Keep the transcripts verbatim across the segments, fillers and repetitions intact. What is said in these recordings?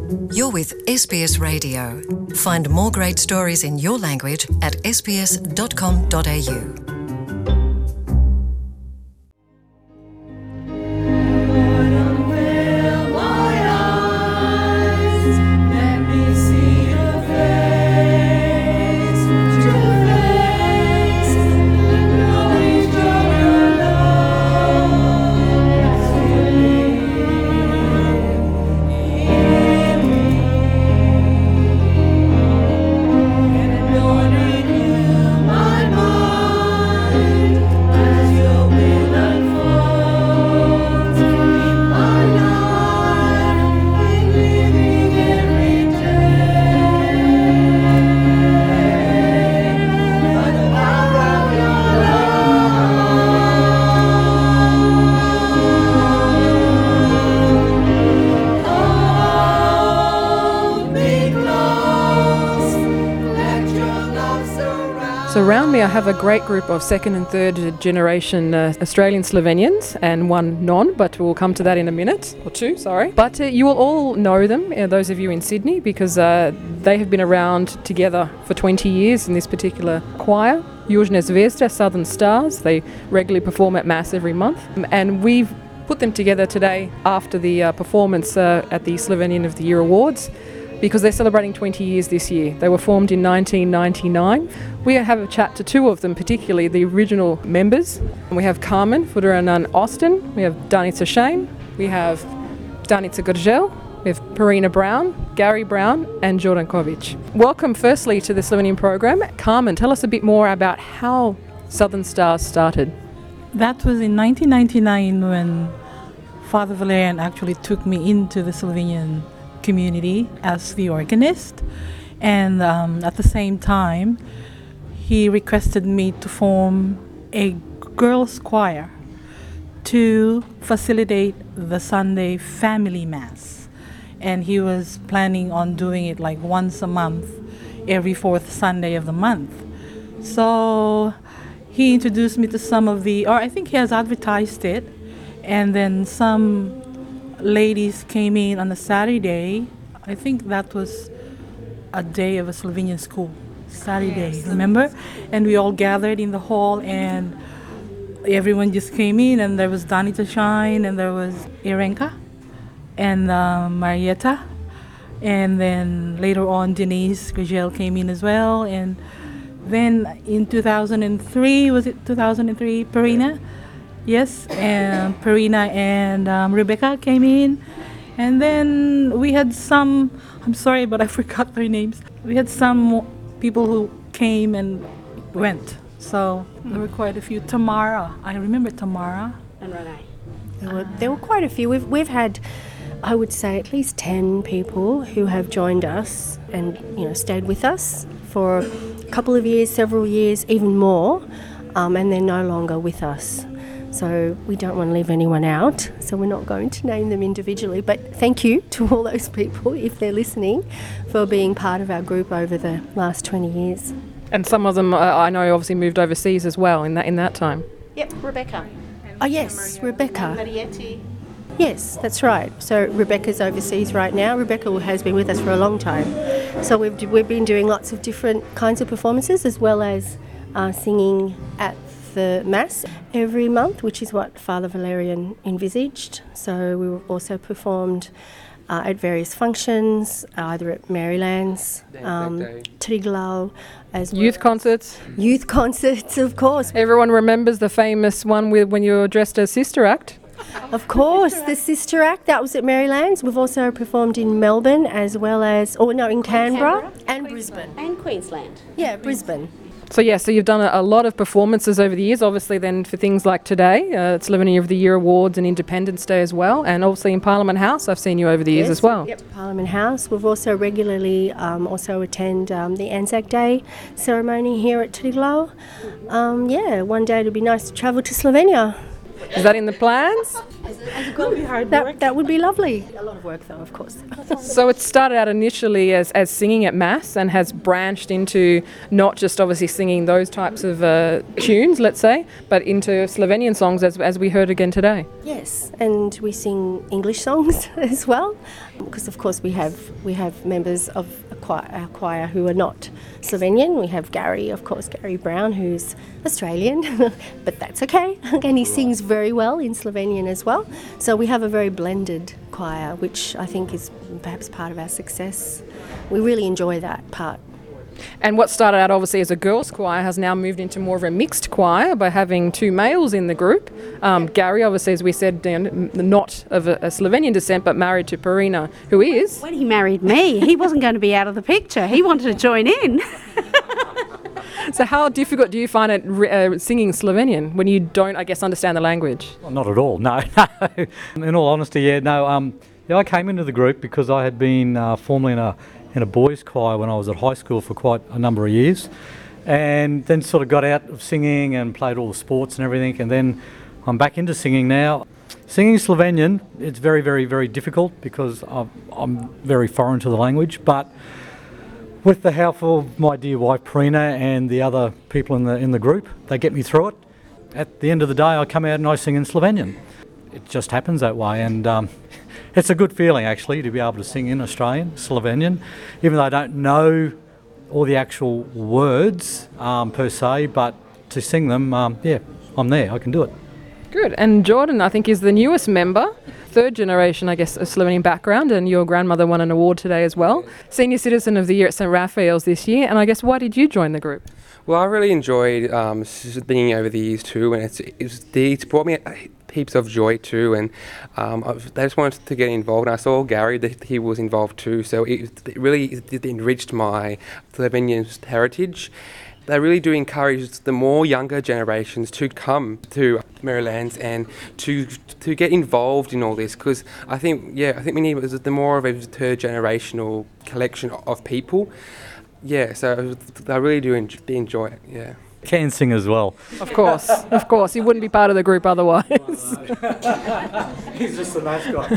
You're with S B S Radio. Find more great stories in your language at s b s dot com dot a u. So around me I have a great group of second and third generation uh, Australian Slovenians and one non, but we'll come to that in a minute, or two, sorry. But uh, you will all know them, uh, those of you in Sydney, because uh, they have been around together for twenty years in this particular choir. Južna Zvezda, Southern Stars, they regularly perform at Mass every month. And we've put them together today after the uh, performance uh, at the Slovenian of the Year Awards, because they're celebrating twenty years this year. They were formed in nineteen ninety-nine. We have a chat to two of them, particularly the original members. We have Carmen Fuderanan Austin, we have Danica Shane, we have Danica Grgel, we have Perina Brown, Gary Brown and Jordan Kovic. Welcome firstly to the Slovenian program. Carmen, tell us a bit more about how Southern Stars started. That was in nineteen ninety-nine when Father Valerian actually took me into the Slovenian community as the organist, and um, at the same time he requested me to form a girls' choir to facilitate the Sunday family mass, and he was planning on doing it like once a month, every fourth Sunday of the month. So he introduced me to some of the, or I think he has advertised it, and then some ladies came in on a Saturday. I think that was a day of a Slovenian school, Saturday, yes. Remember? And we all gathered in the hall and everyone just came in, and there was Danica Shine, and there was Irenka and uh, Marietta, and then later on Denise Grgel came in as well, and then in two thousand three, was it two thousand three, Perina? Yes, and Perina and um, Rebecca came in, and then we had some, I'm sorry, but I forgot their names. We had some people who came and went, so mm. there were quite a few. Tamara, I remember Tamara. And Renee. There were, there were quite a few. We've, we've had, I would say, at least ten people who have joined us and, you know, stayed with us for a couple of years, several years, even more, um, and they're no longer with us. So we don't want to leave anyone out, so we're not going to name them individually. But thank you to all those people, if they're listening, for being part of our group over the last twenty years. And some of them, uh, I know, obviously moved overseas as well in that in that time. Yep, Rebecca. Oh yes, Rebecca. Marietti. Yes, that's right. So Rebecca's overseas right now. Rebecca has been with us for a long time. So we've we've been doing lots of different kinds of performances, as well as uh, singing at the Mass every month, which is what Father Valerian envisaged. So we were also performed uh, at various functions, either at Maryland's, um, Triglav, as well. Youth concerts. Youth concerts, of course. Everyone remembers the famous one with when you were dressed as Sister Act. Of course, the Sister Act, that was at Maryland's. We've also performed in Melbourne as well as, or no, in Canberra, Canberra and Brisbane. And Queensland. Yeah, Brisbane. So yeah, so you've done a, a lot of performances over the years, obviously then for things like today, uh, it's Slovenia of the Year Awards and Independence Day as well, and obviously in Parliament House I've seen you over the years yes, as well. Yep, Parliament House. We've also regularly um, also attend um, the Anzac Day ceremony here at Triglav. Um, yeah, one day it'll be nice to travel to Slovenia. Is that in the plans? That, that would be lovely. A lot of work, though, of course. So it started out initially as, as singing at Mass and has branched into not just obviously singing those types of uh, tunes, let's say, but into Slovenian songs as, as we heard again today. Yes, and we sing English songs as well, because of course we have we have members of a choir, our choir who are not Slovenian. We have Gary, of course, Gary Brown, who's Australian, but that's okay. And he sings very well in Slovenian as well. So we have a very blended choir, which I think is perhaps part of our success. We really enjoy that part. And what started out obviously as a girls' choir has now moved into more of a mixed choir by having two males in the group. Um, Gary, obviously, as we said, not of a, a Slovenian descent, but married to Perina, who is... When he married me, he wasn't going to be out of the picture. He wanted to join in. So how difficult do you find it uh, singing Slovenian when you don't, I guess, understand the language? Well, not at all, no. no. In all honesty, yeah, no. Um, yeah, I came into the group because I had been uh, formerly in a in a boys' choir when I was at high school for quite a number of years, and then sort of got out of singing and played all the sports and everything, and then I'm back into singing now. Singing Slovenian, it's very, very, very difficult because I'm, I'm very foreign to the language, but with the help of my dear wife Perina and the other people in the in the group, they get me through it. At the end of the day, I come out and I sing in Slovenian. It just happens that way, and um, it's a good feeling actually to be able to sing in Australian, Slovenian, even though I don't know all the actual words um, per se, but to sing them, um, yeah, I'm there, I can do it. Good. And Jordan, I think, is the newest member, third generation, I guess, of Slovenian background, and your grandmother won an award today as well. Senior Citizen of the Year at St Raphael's this year, and I guess why did you join the group? Well, I really enjoyed um, being over the years too, and it's, it's, it's brought me heaps of joy too, and um, I just wanted to get involved, and I saw Gary that he was involved too, so it, it really it enriched my Slovenian heritage. They really do encourage the more younger generations to come to Merrylands and to to get involved in all this, because I think yeah I think we need the more of a third generational collection of people. Yeah, so I really do enjoy it. Yeah. Can sing as well. Of course, of course. He wouldn't be part of the group otherwise. He's just a nice guy.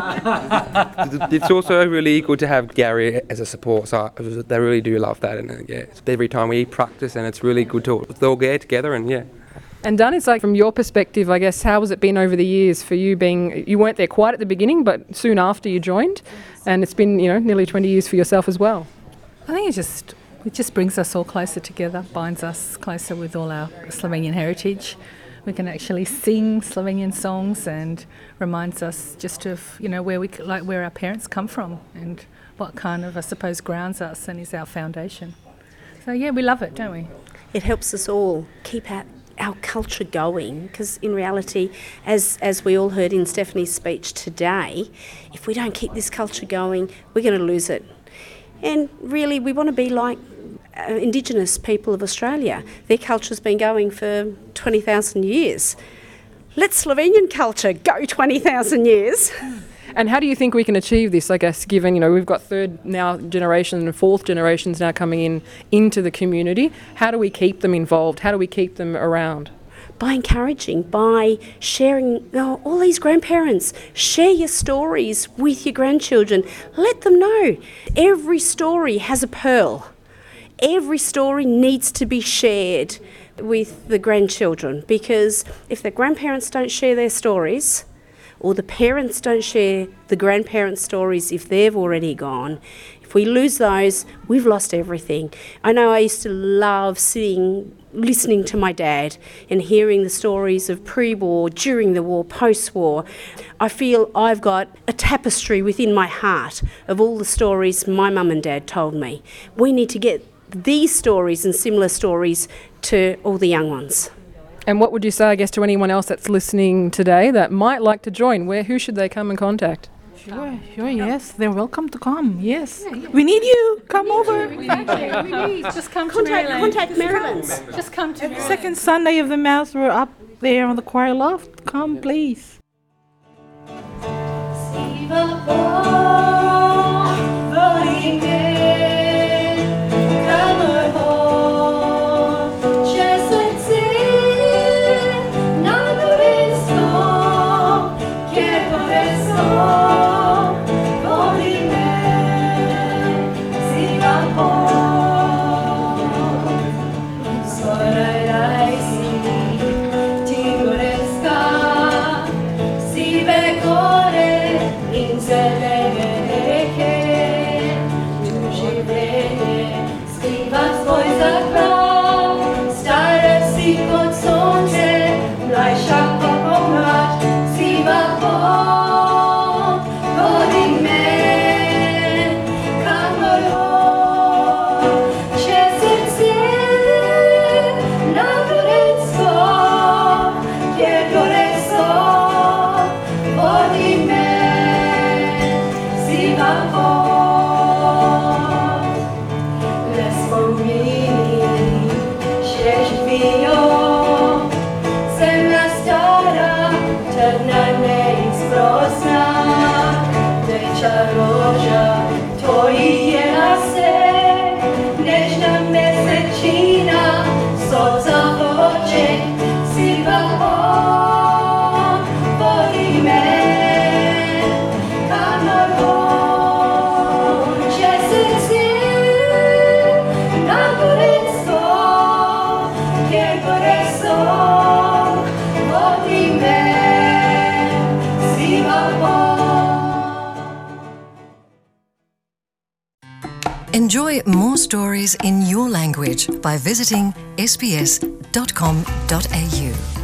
It's also really good to have Gary as a support, so they really do love that. And uh, yeah, every time we practice, and it's really good to all get together and yeah. And Dan, it's like from your perspective, I guess, how has it been over the years for you being, you weren't there quite at the beginning, but soon after you joined, and it's been, you know, nearly twenty years for yourself as well. I think it just it just brings us all closer together, binds us closer with all our Slovenian heritage. We can actually sing Slovenian songs, and reminds us just of, you know, where we like where our parents come from and what kind of, I suppose, grounds us and is our foundation. So yeah, we love it, don't we? It helps us all keep our, our culture going, because in reality, as as we all heard in Stephanie's speech today, if we don't keep this culture going, we're going to lose it. And really, we want to be like uh, Indigenous people of Australia. Their culture's been going for twenty thousand years. Let Slovenian culture go twenty thousand years. And how do you think we can achieve this, I guess, given, you know, we've got third now generation and fourth generations now coming in into the community? How do we keep them involved? How do we keep them around? By encouraging, by sharing, oh, all these grandparents, share your stories with your grandchildren. Let them know every story has a pearl. Every story needs to be shared with the grandchildren, because if the grandparents don't share their stories, or the parents don't share the grandparents' stories if they've already gone, if we lose those, we've lost everything. I know I used to love sitting, listening to my dad and hearing the stories of pre-war, during the war, post-war. I feel I've got a tapestry within my heart of all the stories my mum and dad told me. We need to get these stories and similar stories to all the young ones. And what would you say, I guess, to anyone else that's listening today that might like to join? Where, who should they come and contact? Sure, sure, yes. They're welcome to come, yes. Yeah, yeah. We need you. Come over. Exactly, we need. Just come contact, to Merrylands. Contact Merrylands. Just come to Merrylands. Second Sunday of the Mass, we're up there on the choir loft. Come, please. Enjoy more stories in your language by visiting s b s dot com dot a u.